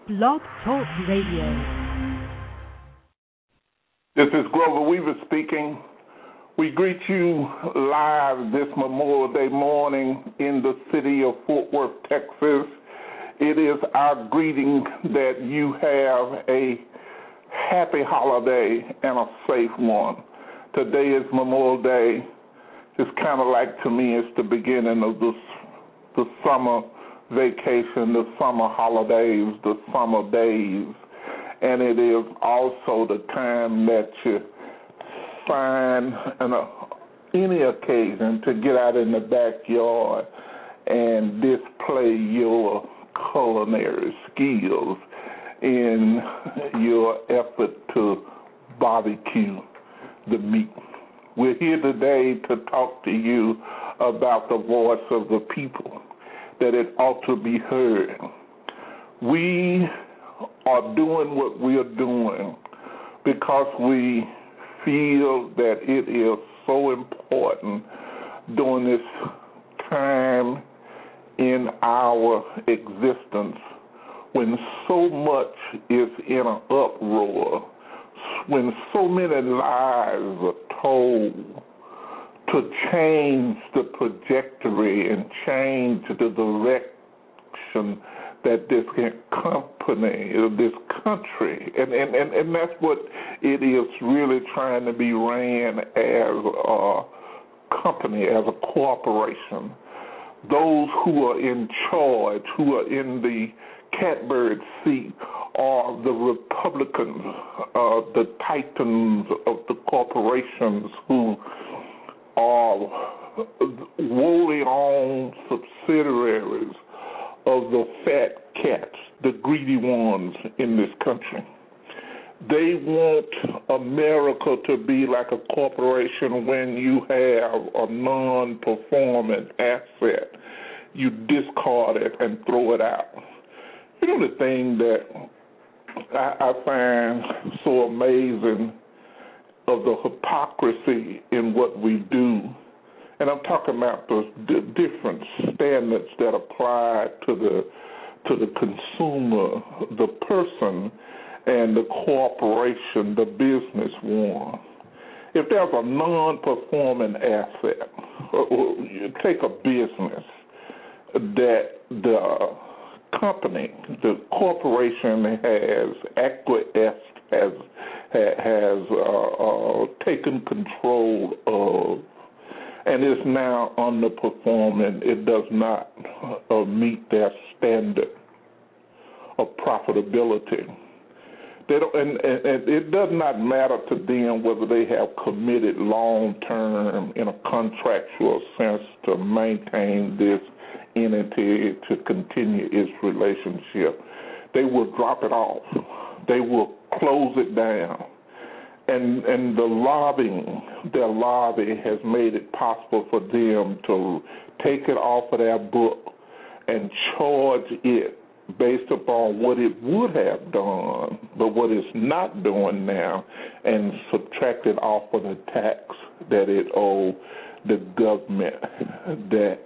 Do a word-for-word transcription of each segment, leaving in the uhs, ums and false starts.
Blog Talk Radio. This is Grover Weaver speaking. We greet you live this Memorial Day morning in the city of Fort Worth, Texas. It is our greeting that you have a happy holiday and a safe one. Today is Memorial Day. It's kind of like, to me, it's the beginning of the, the summer vacation, the summer holidays, the summer days. And it is also the time that you find an, uh, any occasion to get out in the backyard and display your culinary skills in your effort to barbecue the meat. We're here today to talk to you about the voice of the people, that it ought to be heard. We are doing what we are doing because we feel that it is so important during this time in our existence when so much is in an uproar, when so many lives are told to change the trajectory and change the direction that this company, this country, and, and, and, and that's what it is really trying to be ran as a company, as a corporation. Those who are in charge, who are in the catbird seat, are the Republicans, uh, the titans of the corporations who are wholly owned subsidiaries of the fat cats, the greedy ones in this country. They want America to be like a corporation. When you have a non-performing asset, you discard it and throw it out. You know, the thing that I, I find so amazing of the hypocrisy in what we do, and I'm talking about the, the different standards that apply to the to the consumer, the person, and the corporation, the business one. If there's a non-performing asset, you take a business that the company, the corporation has acquiesced, has has uh, uh, taken control of, and is now underperforming. It does not uh, meet their standard of profitability. They don't, and, and, and it does not matter to them whether they have committed long-term in a contractual sense to maintain this entity, to continue its relationship. They will drop it off. They will close it down. And and the lobbying, their lobby has made it possible for them to take it off of their book and charge it based upon what it would have done, but what it's not doing now, and subtract it off of the tax that it owes the government that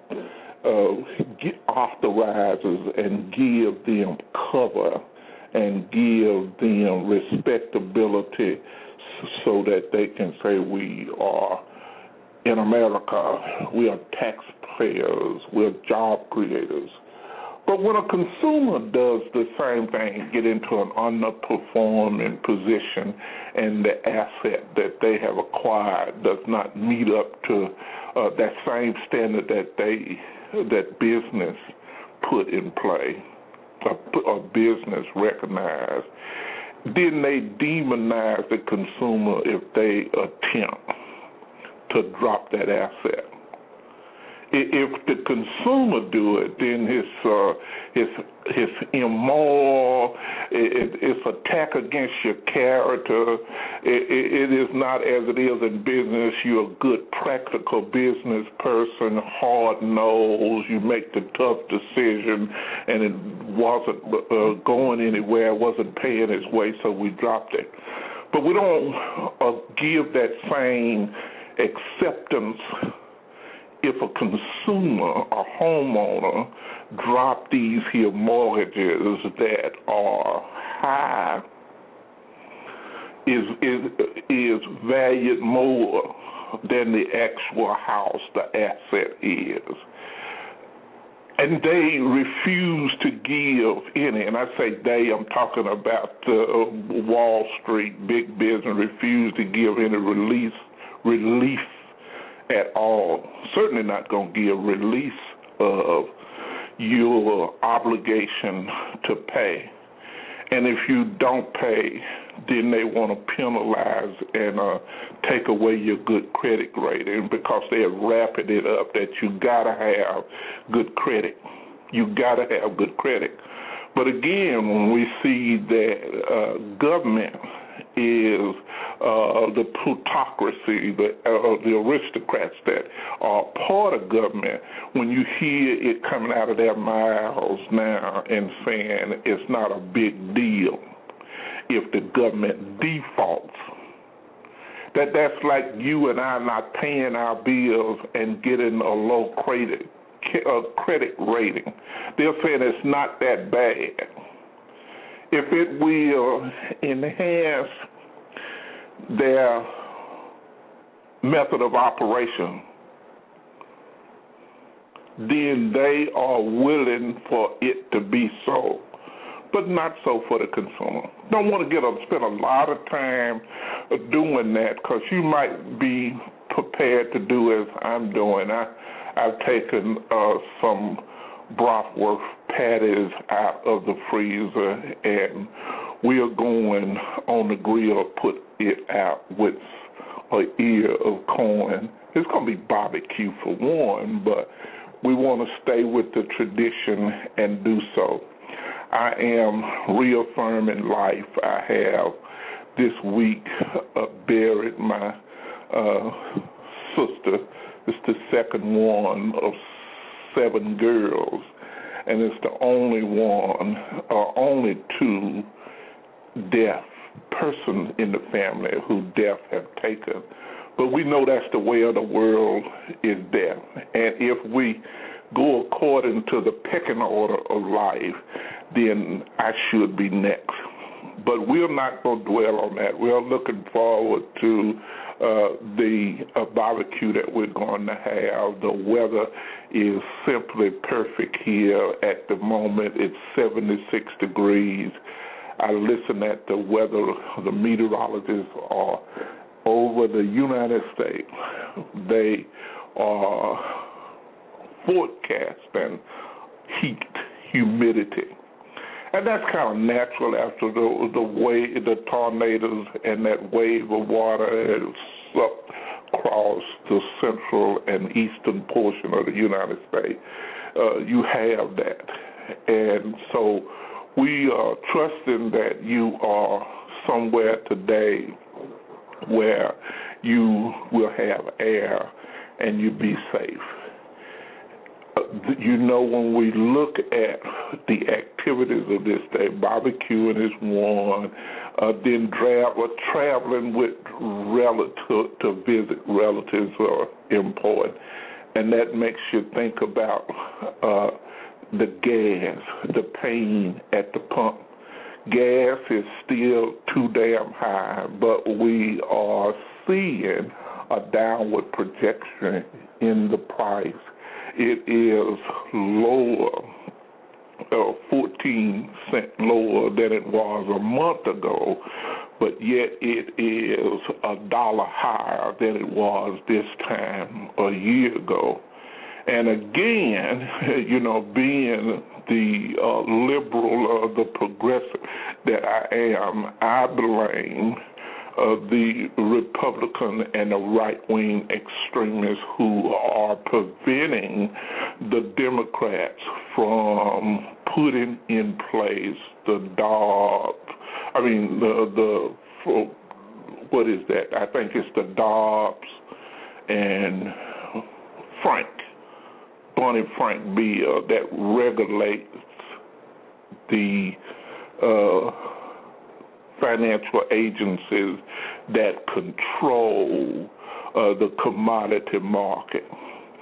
uh, authorizes and give them cover and give them respectability so that they can say we are in America, we are taxpayers, we're job creators. But when a consumer does the same thing, get into an underperforming position, and the asset that they have acquired does not meet up to uh, that same standard that they that business put in play, a, a business recognized, then they demonize the consumer if they attempt to drop that asset. If the consumer do it, then it's uh, it's it's immoral. It, it's attack against your character. It, it, it is not as it is in business. You're a good, practical business person, hard nosed. You make the tough decision, and it wasn't uh, going anywhere. It wasn't paying its way, so we dropped it. But we don't uh, give that same acceptance if a consumer, a homeowner, drop these here mortgages that are high, is is is valued more than the actual house, the asset is. And they refuse to give any, and I say they, I'm talking about uh, Wall Street, big business, refuse to give any release, relief at all. Certainly not going to give release of your obligation to pay. And if you don't pay, then they want to penalize and uh, take away your good credit rating because they're wrapping it up that you got to have good credit. You got to have good credit. But again, when we see that uh, government is uh, the plutocracy, the, uh, the aristocrats that are part of government, when you hear it coming out of their mouths now and saying it's not a big deal if the government defaults, that that's like you and I not paying our bills and getting a low credit, uh, credit rating. They're saying it's not that bad. If it will enhance their method of operation, then they are willing for it to be so, but not so for the consumer. Don't want to get up, spend a lot of time doing that because you might be prepared to do as I'm doing. I, I've taken uh, some brothworth patties out of the freezer, and we are going on the grill, put it out with an ear of corn. It's going to be barbecue for one, but we want to stay with the tradition and do so. I am reaffirming life. I have this week uh, buried my uh, sister. It's the second one of seven girls, and it's the only one, or only two deaf persons in the family who death have taken. But we know that's the way of the world is death. And if we go according to the pecking order of life, then I should be next. But we're not going to dwell on that. We're looking forward to uh, the uh, barbecue that we're going to have. The weather is simply perfect here at the moment. It's seventy-six degrees. I listen at the weather. The meteorologists are over the United States. They are forecasting heat, humidity. And that's kind of natural after the the way the tornadoes and that wave of water has swept across the central and eastern portion of the United States. Uh, you have that. And so we are trusting that you are somewhere today where you will have air and you be safe. You know, when we look at the activities of this day, barbecuing is one, uh, then dra- or traveling with relatives to visit relatives are important, and that makes you think about uh, the gas, the pain at the pump. Gas is still too damn high, but we are seeing a downward projection in the price. It is lower, uh, fourteen cents lower than it was a month ago, but yet it is a dollar higher than it was this time a year ago. And again, you know, being the uh, liberal, uh, the progressive that I am, I blame Uh, the Republican and the right-wing extremists who are preventing the Democrats from putting in place the Dobbs, I mean, the, the for, what is that? I think it's the Dobbs and Frank, Bonnie Frank bill that regulates the uh, financial agencies that control uh, the commodity market.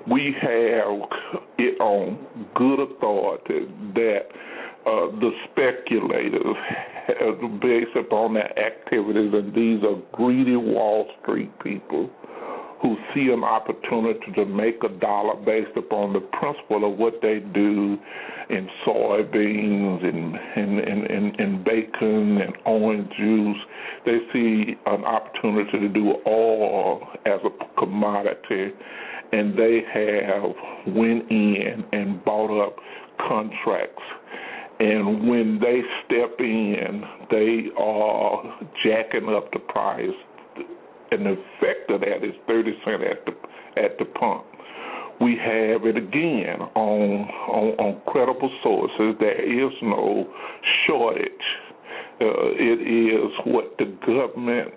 we have it on good authority that uh, the speculators, based upon their activities, and these are greedy Wall Street people who see an opportunity to make a dollar based upon the principle of what they do in soybeans and, and, and, and, and bacon and orange juice. They see an opportunity to do oil as a commodity, and they have went in and bought up contracts. And when they step in, they are jacking up the price. And the effect of that is thirty cents at the at the pump. We have it again on on, on credible sources. There is no shortage. Uh, it is what the government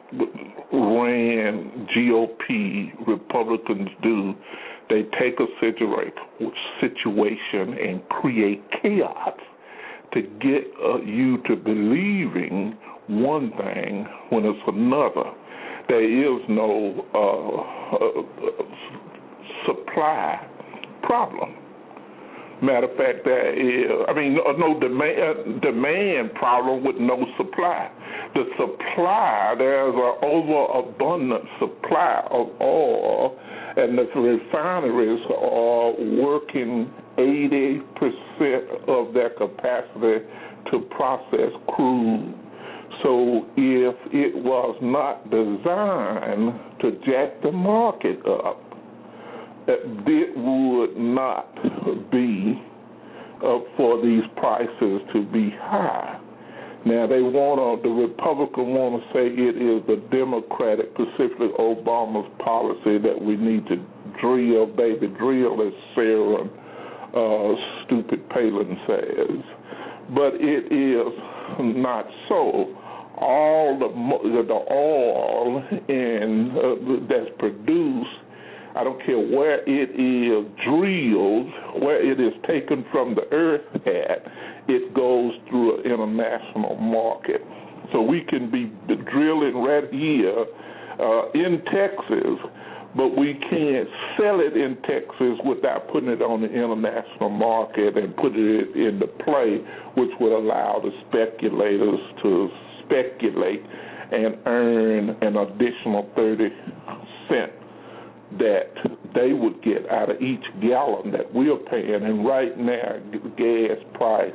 ran G O P Republicans do. They take a situation and create chaos to get uh, you to believing one thing when it's another. There is no uh, uh, supply problem. Matter of fact, there is, I mean, no, no demand, demand problem with no supply. The supply, there's an overabundant supply of oil, and the refineries are working eighty percent of their capacity to process crude. So if it was not designed to jack the market up, it would not be uh, for these prices to be high. Now, they want to, the Republicans want to say it is the Democratic, specifically Obama's policy that we need to drill, baby, drill, as Sarah uh, stupid Palin says. But it is not so. All the the oil in uh, that's produced, I don't care where it is drilled, where it is taken from the earth at, it goes through an international market. So we can be drilling right here uh, in Texas, but we can't sell it in Texas without putting it on the international market and putting it into play, which would allow the speculators to speculate and earn an additional thirty cents that they would get out of each gallon that we're paying. And right now, the gas price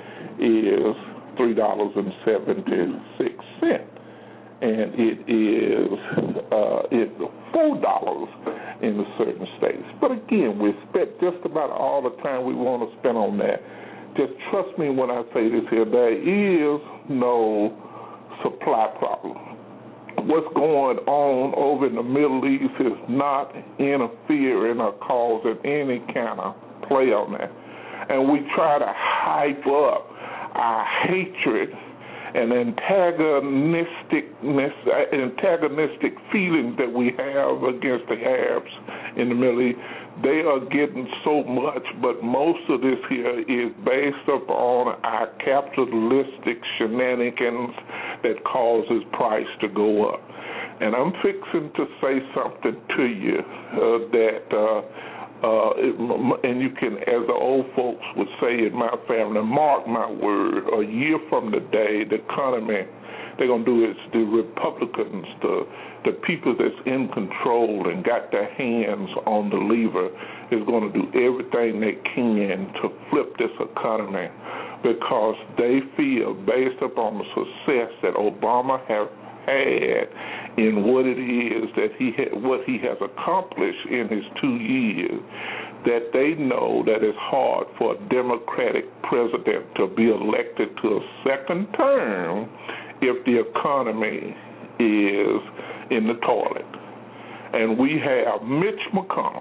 is three dollars and seventy-six cents. And it is uh, it's four dollars in certain states. But again, we spent just about all the time we want to spend on that. Just trust me when I say this here, there is no supply problem. What's going on over in the Middle East is not interfering or causing any kind of play on that. And we try to hype up our hatred and antagonistic antagonistic feelings that we have against the Arabs in the Middle East. They are getting so much, but most of this here is based upon our capitalistic shenanigans that causes price to go up. And I'm fixing to say something to you uh, that, uh, uh, it, and you can, as the old folks would say in my family, mark my word, a year from today, the economy, they're going to do is the Republicans, the the people that's in control and got their hands on the lever is going to do everything they can to flip this economy because they feel, based upon the success that Obama has had in what it is that he ha- what he has accomplished in his two years, that they know that it's hard for a Democratic president to be elected to a second term if the economy is in the toilet. And we have Mitch McConnell,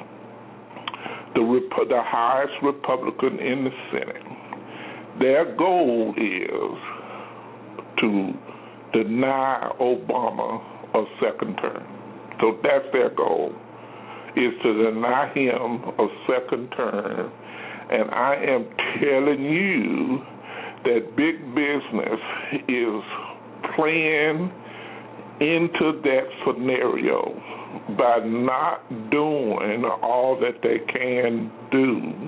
the, Rep- the highest Republican in the Senate. Their goal is to deny Obama a second term. So that's their goal, is to deny him a second term. And I am telling you that big business is playing into that scenario by not doing all that they can do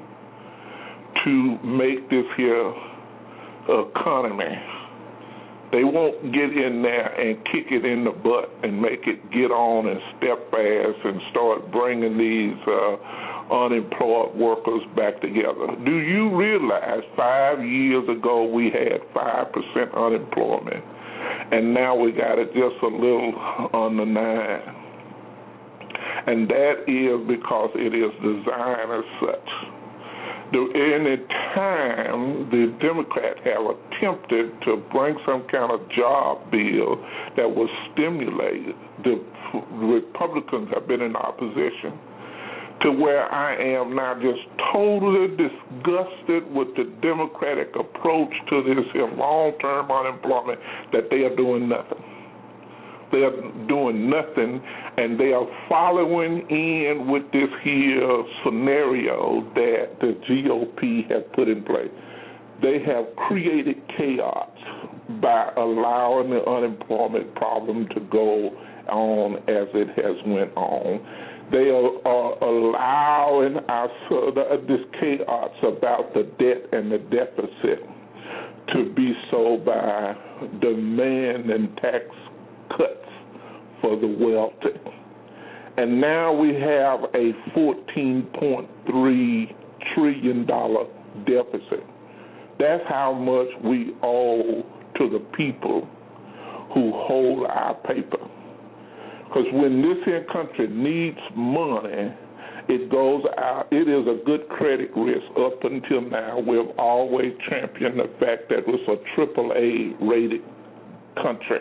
to make this here economy. They won't get in there and kick it in the butt and make it get on and step fast and start bringing these uh, unemployed workers back together. Do you realize five years ago we had five percent unemployment, and now we got it just a little under nine? And that is because it is designed as such. The, any time the Democrats have attempted to bring some kind of job bill that was stimulated, the Republicans have been in opposition, to where I am now just totally disgusted with the Democratic approach to this long-term unemployment, that they are doing nothing. They are doing nothing, and they are following in with this here scenario that the G O P has put in place. They have created chaos by allowing the unemployment problem to go on as it has went on. They are, are allowing us uh, this chaos about the debt and the deficit to be so by demanding tax cuts for the wealthy. And now we have a fourteen point three trillion dollars deficit. That's how much we owe to the people who hold our paper. Because when this here country needs money, it goes out. It is a good credit risk. Up until now, we've always championed the fact that it's a triple A rated country.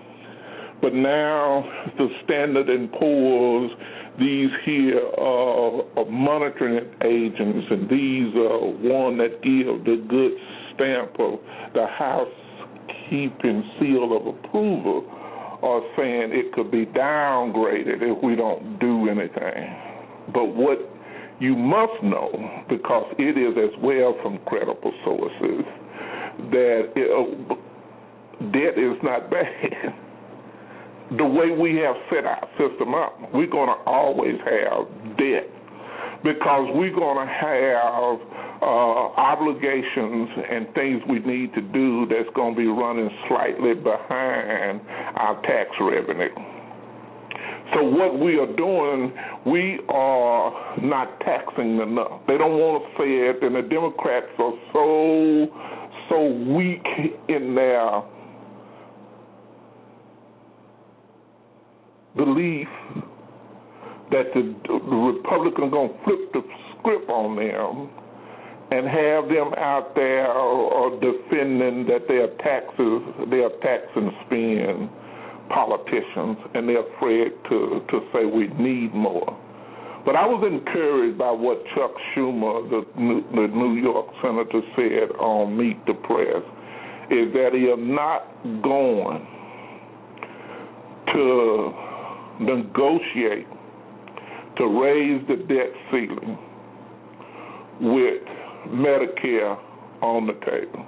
But now the Standard and Poor's, these here uh, monitoring agents, and these uh, one that give the good stamp of the housekeeping seal of approval, are saying it could be downgraded if we don't do anything. But what you must know, because it is as well from credible sources, that it, uh, debt is not bad. The way we have set our system up, we're going to always have debt because we're going to have uh, obligations and things we need to do that's going to be running slightly behind our tax revenue. So what we are doing, we are not taxing enough. They don't want to say it, and the Democrats are so, so weak in their belief that the, the Republicans going to flip the script on them and have them out there uh, defending that they are taxes, they are tax and spend politicians, and they're afraid to, to say we need more. But I was encouraged by what Chuck Schumer, the, the New York senator, said on Meet the Press, is that he is not going to negotiate to raise the debt ceiling with Medicare on the table.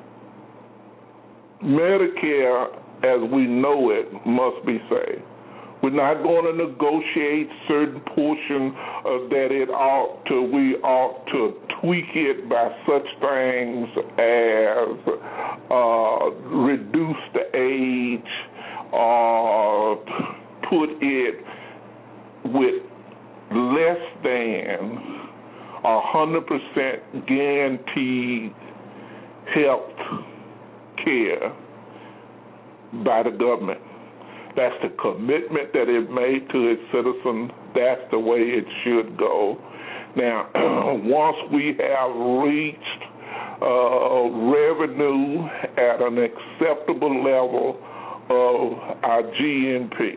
Medicare, as we know it, must be saved. We're not going to negotiate certain portion of that it ought to, we ought to tweak it by such things as uh, reduce the age or put it with less than one hundred percent guaranteed health care by the government. That's the commitment that it made to its citizens. That's the way it should go. Now, once we have reached uh, revenue at an acceptable level of our G N P,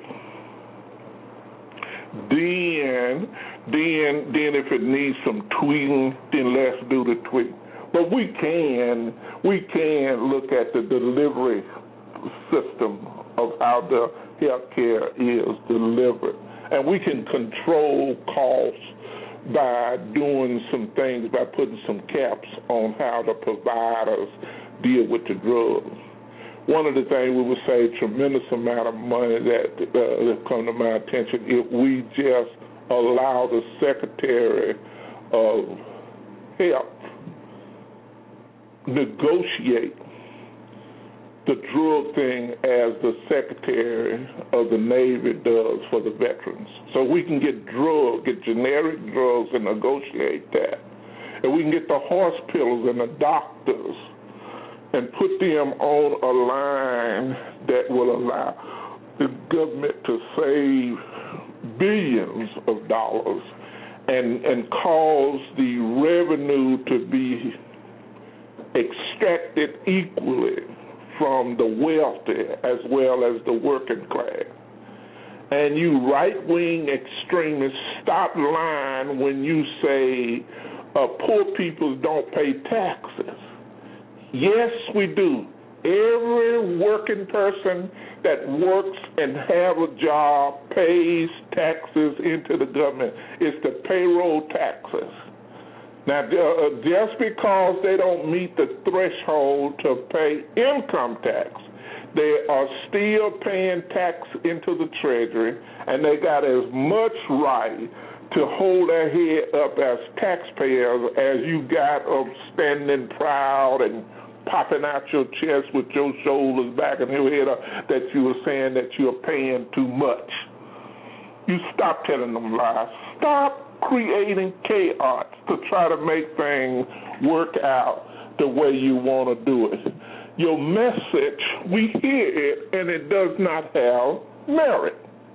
then, then, then if it needs some tweaking, then let's do the tweak. But we can, we can look at the delivery system of how the health care is delivered. And we can control costs by doing some things, by putting some caps on how the providers deal with the drugs. one of the things we would save tremendous amount of money that uh, that come to my attention if we just allow the Secretary of Health negotiate the drug thing as the Secretary of the Navy does for the veterans. So we can get drugs, get generic drugs and negotiate that. And we can get the hospitals and the doctors and put them on a line that will allow the government to save billions of dollars and, and cause the revenue to be extracted equally from the wealthy as well as the working class. And you right-wing extremists, stop lying when you say uh, poor people don't pay taxes. Yes, we do. Every working person that works and have a job pays taxes into the government. It's the payroll taxes. Now, uh, just because they don't meet the threshold to pay income tax, they are still paying tax into the Treasury, and they got as much right to hold their head up as taxpayers as you got of standing proud and popping out your chest with your shoulders back and your head up that you were saying that you're paying too much. You stop telling them lies. Stop creating chaos to try to make things work out the way you want to do it. Your message, we hear it, and it does not have merit.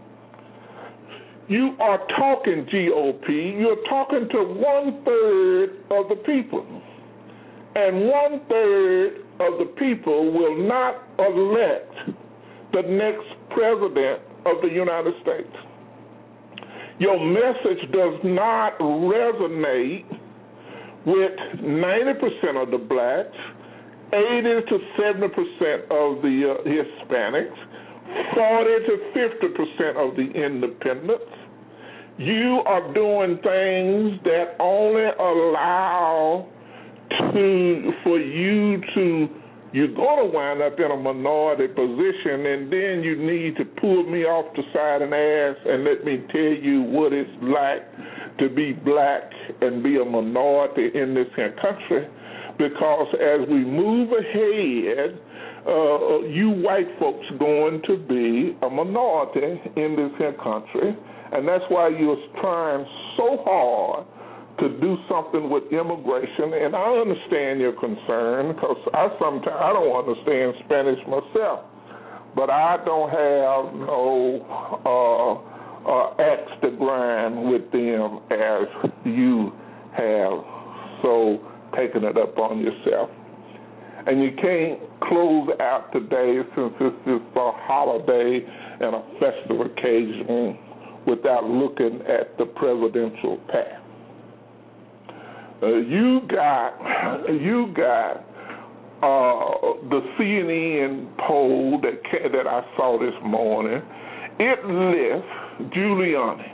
You are talking G O P, you're talking to one-third of the people, and one-third of the people will not elect the next president of the United States. Your message does not resonate with ninety percent of the blacks, eighty to seventy percent of the uh, Hispanics, forty to fifty percent of the independents. You are doing things that only allow to for you to, you're going to wind up in a minority position, and then you need to pull me off the side and ask and let me tell you what it's like to be black and be a minority in this here country. Because as we move ahead, uh, you white folks going to be a minority in this here country, and that's why you're trying so hard to do something with immigration. And I understand your concern, because I sometimes I don't understand Spanish myself, but I don't have no uh, uh, axe to grind with them as you have so taken it up on yourself. And you can't close out today, since this is a holiday and a festive occasion, without looking at the presidential path. Uh, you got you got uh, the C N N poll that ca- that I saw this morning. It lists Giuliani,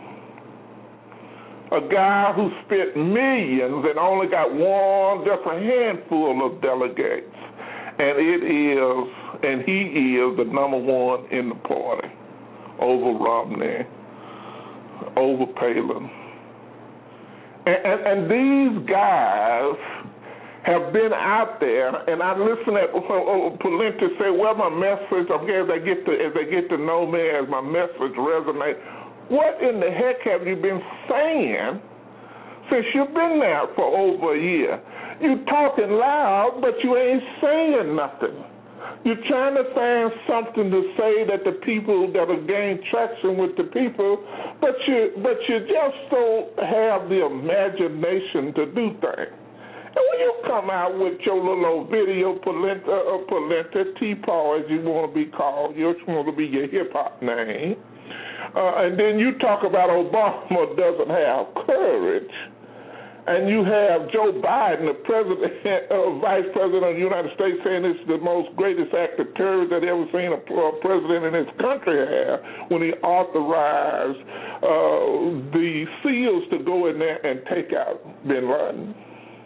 a guy who spent millions and only got one, just a handful of delegates, and it is, and he is the number one in the party over Romney, over Palin. And, and, and these guys have been out there, and I listen at uh, Pawlenty say, well, my message, okay, as they get to as they get to know me, as my message resonates. What in the heck have you been saying since you've been there for over a year? You talking loud, but you ain't saying nothing. You're trying to find something to say that the people that will gain traction with the people, but you but you just don't have the imagination to do things. And when you come out with your little old video, Pawlenty, uh, Pawlenty, T-Paw as you want to be called, you just want to be your hip-hop name, uh, and then you talk about Obama doesn't have courage, and you have Joe Biden, the president, uh, vice president of the United States, saying it's the most greatest act of terrorism that ever seen a, a president in this country have, when he authorized uh, the SEALs to go in there and take out bin Laden.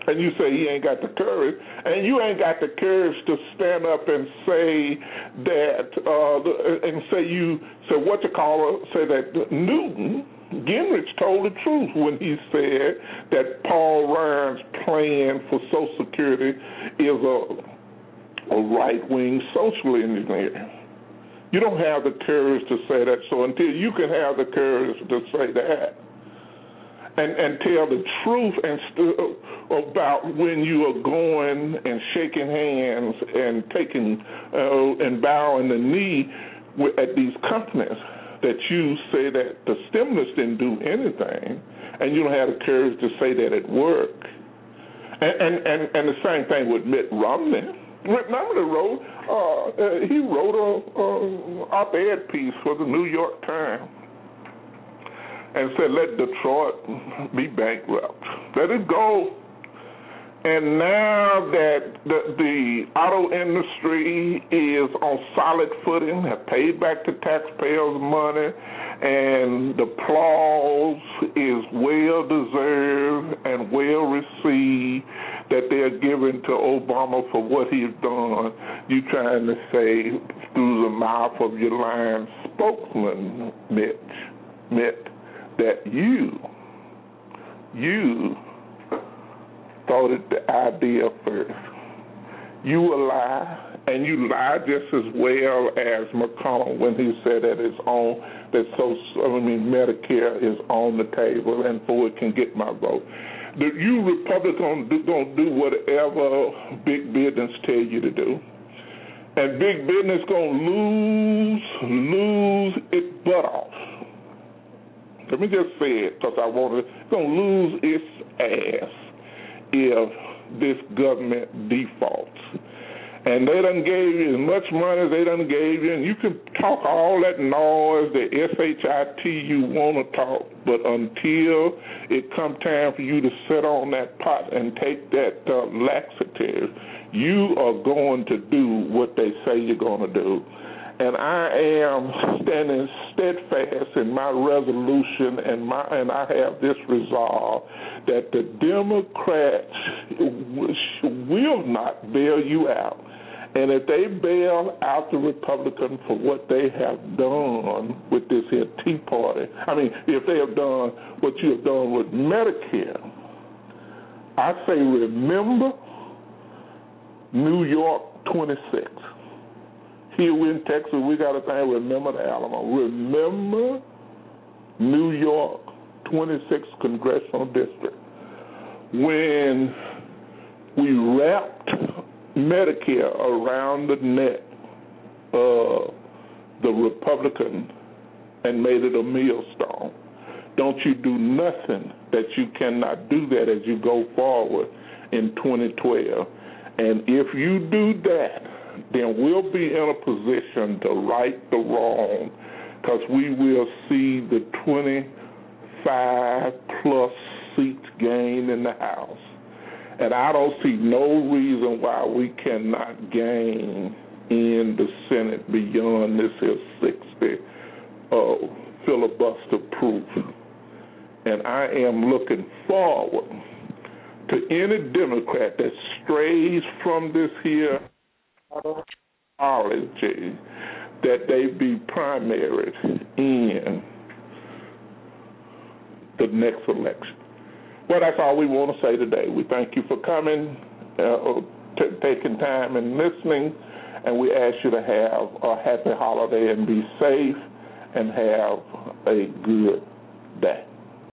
And you say he ain't got the courage, and you ain't got the courage to stand up and say that, uh, and say you, say what you call it, say that Newton, Gingrich told the truth when he said that Paul Ryan's plan for Social Security is a, a right-wing social engineer. You don't have the courage to say that, so until you can have the courage to say that, And, and tell the truth and st- about when you are going and shaking hands and taking uh, and bowing the knee with, at these companies that you say that the stimulus didn't do anything, and you don't have the courage to say that at work. And and, and, and the same thing with Mitt Romney. Mitt Romney wrote uh, uh, he wrote a, a op-ed piece for the New York Times and said, let Detroit be bankrupt. Let it go. And now that the, the auto industry is on solid footing, have paid back the taxpayers' money, and the applause is well-deserved and well-received that they're giving to Obama for what he's done, you trying to say through the mouth of your lying spokesman, Mitch, Mitt, that you, you thought it the idea first. You a lie, and you lie just as well as McConnell when he said that it's on, that so, I mean, Medicare is on the table and for it can get my vote. The, you Republicans do, gonna do whatever big business tell you to do, and big business gonna lose, lose its butt off. Let me just say it because I want to. It's going to lose its ass if this government defaults. And they done gave you as much money as they done gave you, and you can talk all that noise, the S H I T you want to talk, but until it come time for you to sit on that pot and take that uh, laxative, you are going to do what they say you're going to do. And I am standing steadfast in my resolution, and my and I have this resolve that the Democrats will not bail you out. And if they bail out the Republicans for what they have done with this here Tea Party, I mean, if they have done what you have done with Medicare, I say remember New York twenty-six. Here in Texas, we got a thing, remember the Alamo. Remember New York twenty-sixth Congressional District. When we wrapped Medicare around the neck of the Republican and made it a millstone. Don't you do nothing that you cannot do that as you go forward in twenty twelve. And if you do that, then we'll be in a position to right the wrong, because we will see the twenty-five plus seats gained in the House. And I don't see no reason why we cannot gain in the Senate beyond this here sixty uh, filibuster proof. And I am looking forward to any Democrat that strays from this here ideology, that they be primaried in the next election. Well, that's all we want to say today. We thank you for coming, uh, t- taking time and listening, and we ask you to have a happy holiday and be safe and have a good day.